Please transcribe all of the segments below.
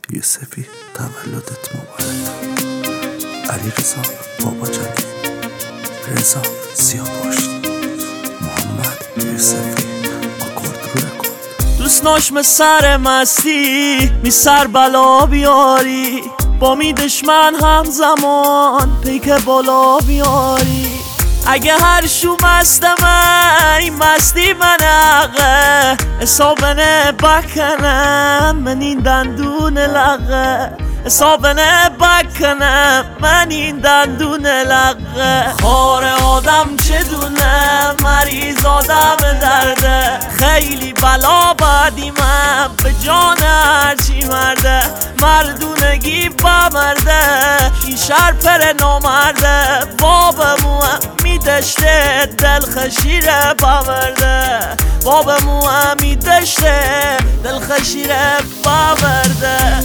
یوسفی تولدت مبارک. علی رضا بابا جانی، رضا سیاه‌پشت، محمد یوسفی آکورد رو رکورد. دوست ناشم سر مستی می سر بلا بیاری، با می دشمن همزمان پیک بالا بیاری. اگه هر شو مستم این مستی من حقه، حسابنه بکنم من این دندون لغه، حسابنه بکنم من این دندون لغه. خار آدم چه دونه مریض آدم درده، خیلی بلا بدی من به جان هرچی مرده. مردونگی با مرده این شهر پر نامرده، بابمو میدشته دل خشیره با مرده، بابمو میدشته دل خشیره با مرده.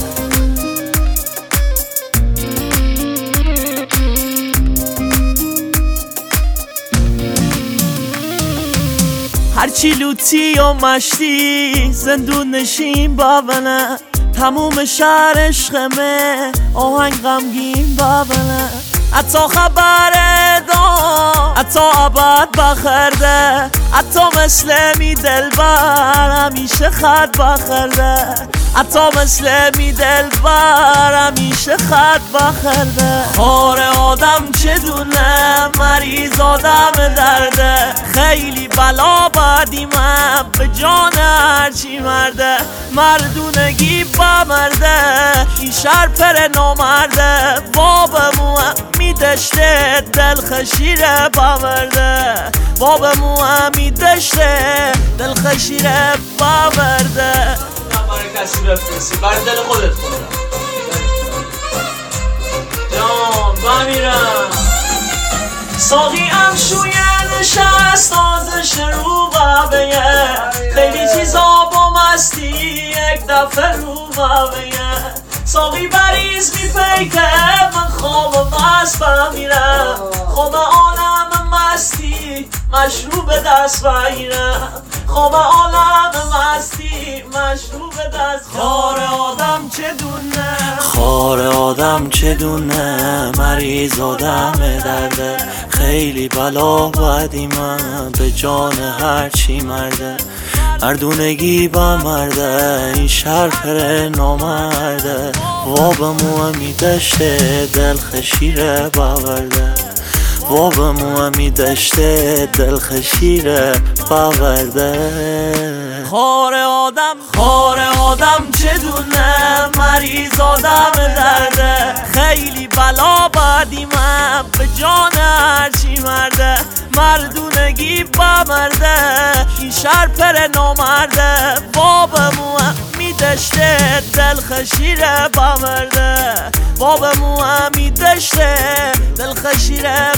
هرچی لوتی و مشتی زندون نشین بابنه، تموم شهر عشقمه آهنگ غمگین بابنه. حتی خبر دام حتی عباد بخرده، حتی مثل می دلبر همیشه خط بخرده، حتی مثل می دلبر همیشه خط بخرده. خار آدم چه دونه مریض آدم درده، خیلی بلا بدی من به جان هرچی مرده. مردونگی با مرده این شهر پر نامرده، بابمو میدشته دل خشیره با مرده، بابمو میدشته دل خشیره با مرده. برای کسی بفرستی برای دل خودت خودم جان بمیرم. ساقی امشویه نشست آزش رو بابیه، خیلی چیزا با مستی یک دفعه رو بابیه. ساقی بریز میپیکه من خواب مست بمیرم، خواب عالم مستی مشروب دست بگیرم، خواب عالم مستی مشروب دست. خار آدم چه دونه خار آدم چه دونه مریض آدم درده، خیلی بلا بدی من به جان هرچی مرده. مردونگی با مرده این شهر پر نامرده، وابمو میدشته دل خشیره باورده، وابمو میدشته دل خشیره باورده. خار آدم چه دونه مریض آدم درده، خیلی بلا بدی من به جان هرچی مرده. مردونگی با مرده این شهر پر نامرده، بابمو میدشته دل خشیره با مرده، بابمو میدشته دل خشیره